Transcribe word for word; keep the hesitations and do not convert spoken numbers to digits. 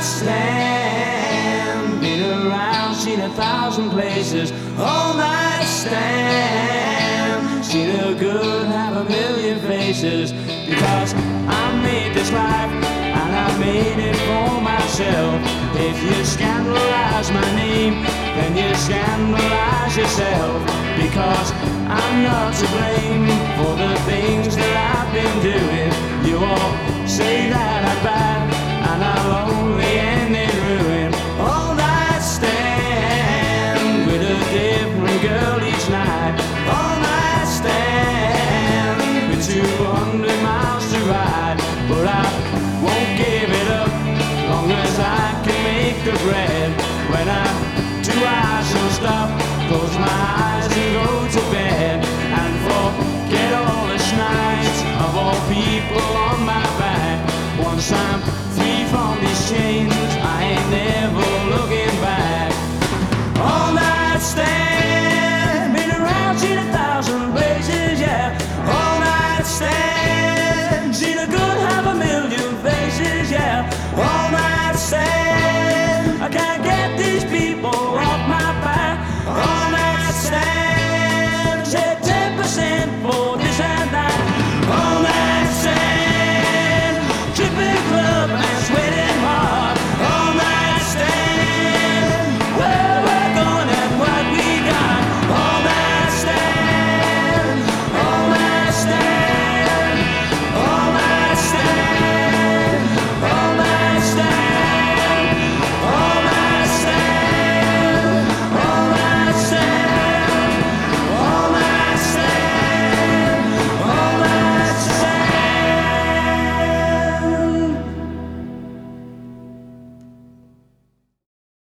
stand. Been around, seen a thousand places. All night stand. Seen a good, have a million faces. Because I made this life and I made it for myself. If you scandalize my name, then you scandalize yourself. Because I'm not to blame for the things that I've been doing. You all say that I'm bad and I'll only end in ruin. All night stand with a different girl each night. All night stand with two hundred miles to ride. But I won't give it up long as I can make the bread. When I do, I shall stop, close my eyes and go to bed, and forget all the nights of all people on my back.